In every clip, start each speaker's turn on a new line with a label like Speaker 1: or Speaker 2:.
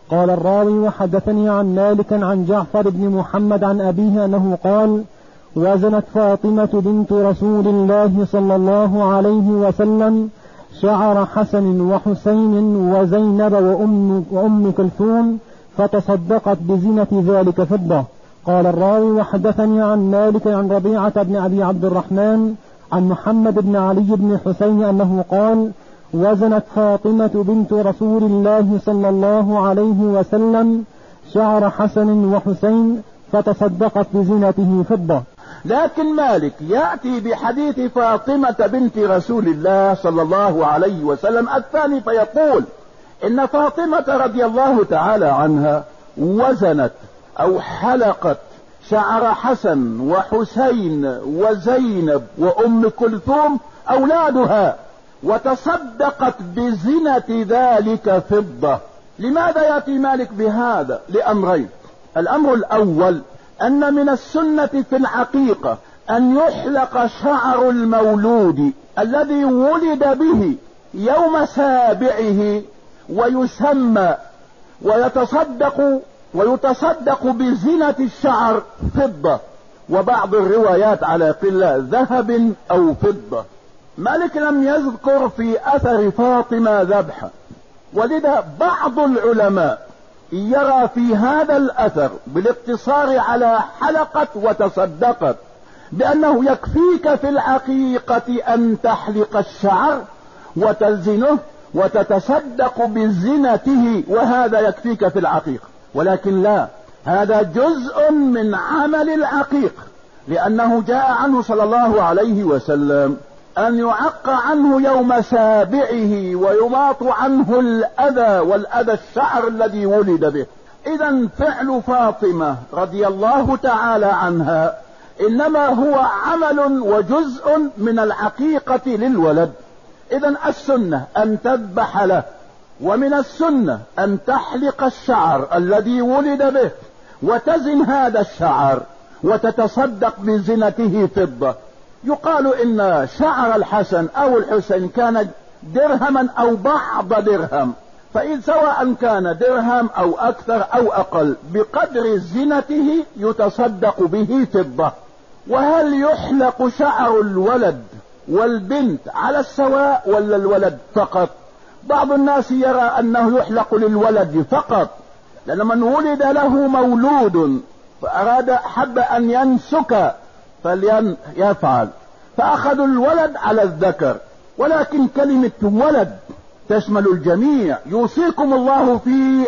Speaker 1: قال الراوي: وحدثني عن مالك عن جعفر بن محمد عن أبيه أنه قال: وزنت فاطمة بنت رسول الله صلى الله عليه وسلم شعر حسن وحسين وزينب وأم كلثوم فتصدقت بزنة ذلك فضة. قال الراوي: وحدثني عن مالك عن ربيعة بن أبي عبد الرحمن عن محمد بن علي بن حسين أنه قال: وزنت فاطمة بنت رسول الله صلى الله عليه وسلم شعر حسن وحسين فتصدقت بزنته فضة.
Speaker 2: لكن مالك يأتي بحديث فاطمة بنت رسول الله صلى الله عليه وسلم الثاني فيقول إن فاطمة رضي الله تعالى عنها وزنت أو حلقت شعر حسن وحسين وزينب وأم كلثوم أولادها وتصدقت بزنة ذلك فضة. لماذا يأتي مالك بهذا؟ لأمرين: الأمر الأول أن من السنة في العقيقة أن يحلق شعر المولود الذي ولد به يوم سابعه ويسمى ويتصدق بزنة الشعر فضة، وبعض الروايات على قلة ذهب أو فضة. مالك لم يذكر في أثر فاطمة ذبحا، ولذا بعض العلماء يرى في هذا الأثر بالاقتصار على حلقت وتصدقت بأنه يكفيك في العقيقة أن تحلق الشعر وتزنه وتتصدق بزنته، وهذا يكفيك في العقيقة. ولكن لا، هذا جزء من عمل العقيقة، لأنه جاء عنه صلى الله عليه وسلم أن يعق عنه يوم سابعه ويماط عنه الأذى، والأذى الشعر الذي ولد به. إذا فعل فاطمة رضي الله تعالى عنها إنما هو عمل وجزء من العقيقة للولد. إذا السنة أن تذبح له، ومن السنة أن تحلق الشعر الذي ولد به وتزن هذا الشعر وتتصدق بزنته فضة. يقال إن شعر الحسن أو الحسين كان درهما أو بعض درهم، فإن سواء كان درهم أو أكثر أو أقل بقدر زنته يتصدق به فضة. وهل يحلق شعر الولد والبنت على السواء ولا الولد فقط؟ بعض الناس يرى أنه يحلق للولد فقط، لأن من ولد له مولود حب أن ينسك فليفعل، فأخذوا الولد على الذكر. ولكن كلمة ولد تشمل الجميع. يوصيكم الله في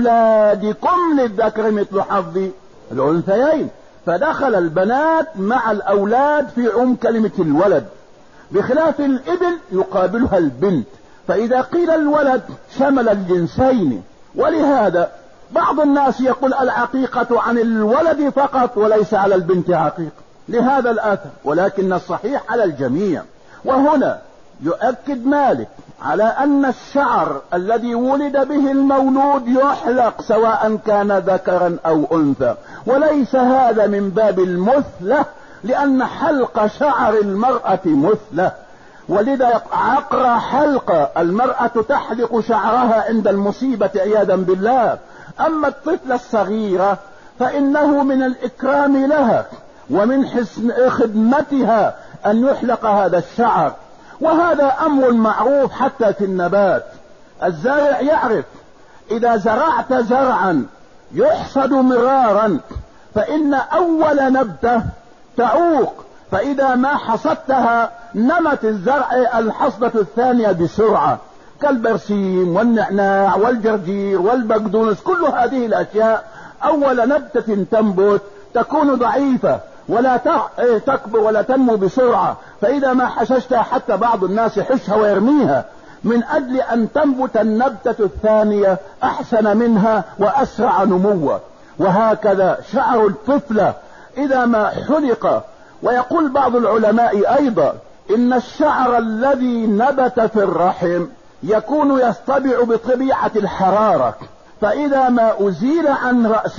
Speaker 2: أولادكم للذكر مثل حظ الأنثيين، فدخل البنات مع الأولاد في كلمة الولد، بخلاف الإبل يقابلها البنت، فإذا قيل الولد شمل الجنسين. ولهذا بعض الناس يقول العقيقة عن الولد فقط وليس على البنت عقيقة لهذا الأثر، ولكن الصحيح على الجميع. وهنا يؤكد مالك على أن الشعر الذي ولد به المولود يحلق سواء كان ذكرا أو أنثى، وليس هذا من باب المثلة، لأن حلق شعر المرأة مثلة، ولذا عقر حلق المرأة تحلق شعرها عند المصيبة عياذا بالله. أما الطفلة الصغيرة فإنه من الإكرام لها ومن حسن خدمتها أن يحلق هذا الشعر، وهذا أمر معروف حتى في النبات. الزارع يعرف إذا زرعت زرعا يحصد مرارا فإن أول نبتة تعوق، فإذا ما حصدتها نمت الزرع الحصدة الثانية بسرعة، كالبرسيم والنعناع والجرجير والبقدونس. كل هذه الأشياء أول نبتة تنبت تكون ضعيفة ولا تكبر ولا تنمو بسرعة، فإذا ما حششتها حتى بعض الناس يحشها ويرميها من أجل أن تنبت النبتة الثانية أحسن منها وأسرع نموا. وهكذا شعر الطفلة إذا ما حلق. ويقول بعض العلماء أيضا إن الشعر الذي نبت في الرحم يكون يصطبع بطبيعة الحرارة، فإذا ما أزيل عن رأس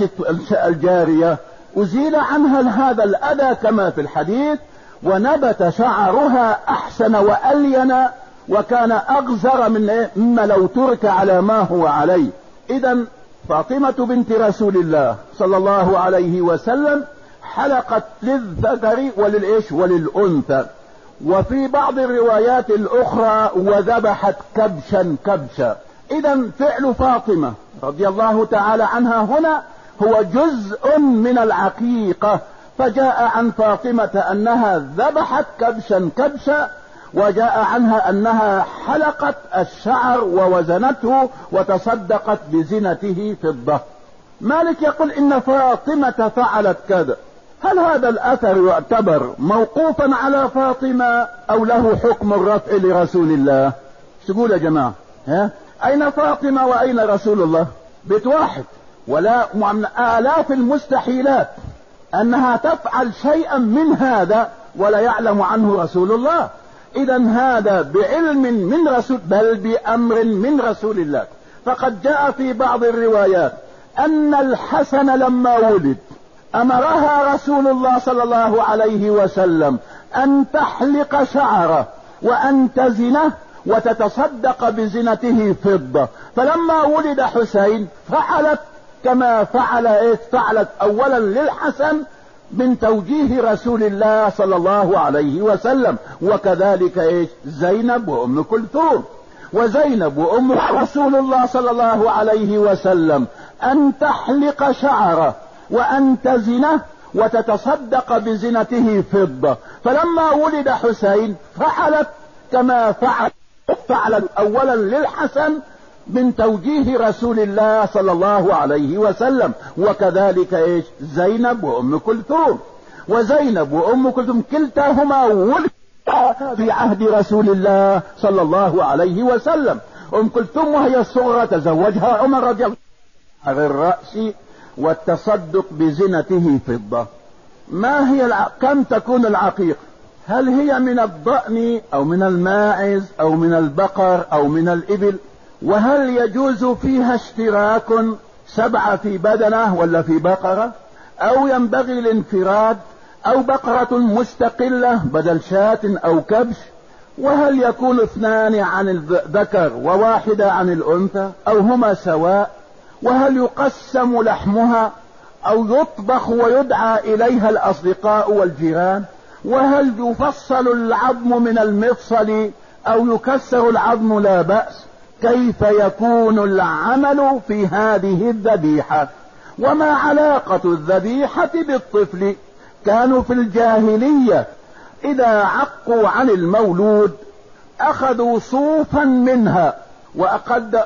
Speaker 2: الجارية أزيل عنها هذا الأذى كما في الحديث، ونبت شعرها أحسن وألين وكان أغزر مما لو ترك على ما هو عليه. إذا فاطمة بنت رسول الله صلى الله عليه وسلم حلقت للذكر وللأنثى، وفي بعض الروايات الأخرى وذبحت كبشا. إذا فعل فاطمة رضي الله تعالى عنها هنا هو جزء من العقيقة، فجاء عن فاطمة أنها ذبحت كبشا، وجاء عنها أنها حلقت الشعر ووزنته وتصدقت بزنته فضة. مالك يقول إن فاطمة فعلت كذا. هل هذا الأثر يعتبر موقوفا على فاطمة أو له حكم الرفع لرسول الله؟ تقول يا جماعة أين فاطمة وأين رسول الله؟ بيت واحد، ولا من آلاف المستحيلات أنها تفعل شيئا من هذا ولا يعلم عنه رسول الله. إذا هذا بعلم من رسول، بل بأمر من رسول الله. فقد جاء في بعض الروايات أن الحسن لما ولد أمرها رسول الله صلى الله عليه وسلم أن تحلق شعره وأن تزنه وتتصدق بزنته فضة. فلما ولد حسين فعلت كما فعلت أولا للحسن من توجيه رسول الله صلى الله عليه وسلم، وكذلك زينب وأم كلثوم. وزينب وأم رسول الله صلى الله عليه وسلم أن تحلق شعره وأن تزنه وتتصدق بزنته فضة. فلما ولد حسين فعلت كما فعلت أولا للحسن من توجيه رسول الله صلى الله عليه وسلم، وكذلك زينب وأم كلثوم. وزينب وأم كلثوم كلتاهما ولد في عهد رسول الله صلى الله عليه وسلم. أم كلثوم وهي الصغرى تزوجها عمر رضي الله عنه الرأس والتصدق بزنته فضة. ما هي كم تكون العقيقة؟ هل هي من الضأن أو من الماعز أو من البقر أو من الإبل؟ وهل يجوز فيها اشتراك 7 في بدنة ولا في بقرة، أو ينبغي الانفراد، أو بقرة مستقلة بدل شاة أو كبش؟ وهل يكون 2 عن الذكر و1 عن الأنثى، أو هما سواء؟ وهل يقسم لحمها أو يطبخ ويدعى إليها الأصدقاء والجيران؟ وهل يفصل العظم من المفصل أو يكسر العظم لا بأس؟ كيف يكون العمل في هذه الذبيحة؟ وما علاقة الذبيحة بالطفل؟ كانوا في الجاهلية إذا عقوا عن المولود أخذوا صوفا منها وأقد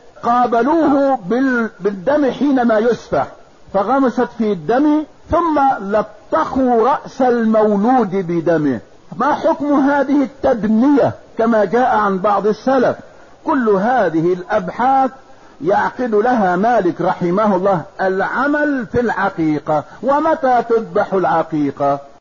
Speaker 2: قابلوه بالدم حينما يسفح، فغمست في الدم ثم لطخوا رأس المولود بدمه. ما حكم هذه التدمية كما جاء عن بعض السلف؟ كل هذه الأبحاث يعقد لها مالك رحمه الله العمل في العقيقة. ومتى تذبح العقيقة؟